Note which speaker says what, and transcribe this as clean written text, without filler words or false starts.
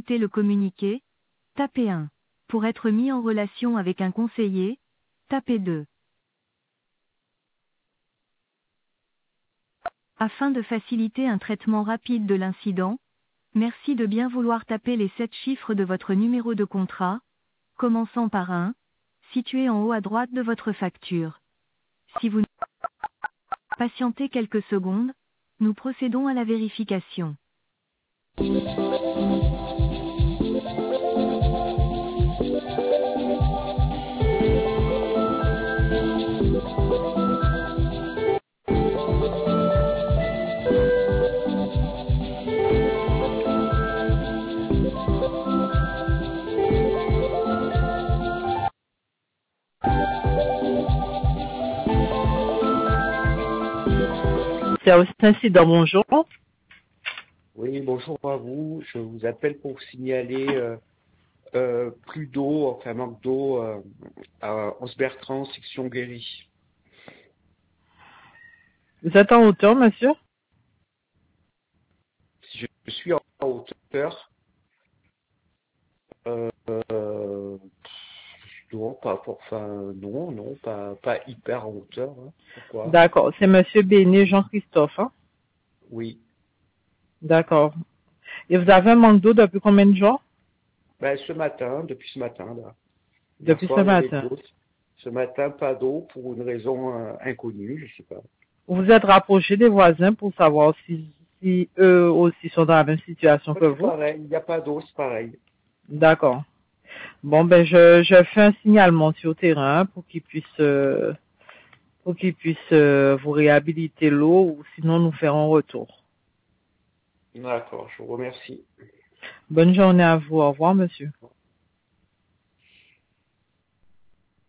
Speaker 1: écouter le communiqué, tapez 1. Pour être mis en relation avec un conseiller, tapez 2. Afin de faciliter un traitement rapide de l'incident, merci de bien vouloir taper les 7 chiffres de votre numéro de contrat, commençant par 1, situé en haut à droite de votre facture. Si vous patientez quelques secondes, nous procédons à la vérification.
Speaker 2: Service incident, bonjour.
Speaker 3: Oui, bonjour à vous. Je vous appelle pour signaler plus d'eau, enfin manque d'eau à Anse-Bertrand, section Guéry.
Speaker 2: Vous êtes en hauteur, monsieur?
Speaker 3: Si je suis en hauteur, non, pas hyper en hauteur. Hein. Pourquoi?
Speaker 2: D'accord, c'est monsieur Béné Jean-Christophe. Hein?
Speaker 3: Oui.
Speaker 2: D'accord. Et vous avez un manque d'eau depuis combien de jours?
Speaker 3: Ben, depuis ce matin, là.
Speaker 2: Depuis ce
Speaker 3: Hier soir, il y avait de
Speaker 2: matin.
Speaker 3: l'eau. Ce matin, pas d'eau pour une raison inconnue, je sais pas.
Speaker 2: Vous vous êtes rapproché des voisins pour savoir si eux aussi sont dans la même situation que
Speaker 3: C'est
Speaker 2: vous?
Speaker 3: pareil, il n'y a pas d'eau, c'est pareil.
Speaker 2: D'accord. Bon, ben, je fais un signalement sur le terrain pour qu'ils puissent vous réhabiliter l'eau ou sinon nous faire un retour.
Speaker 3: D'accord, je vous remercie.
Speaker 2: Bonne journée à vous. Au revoir, monsieur.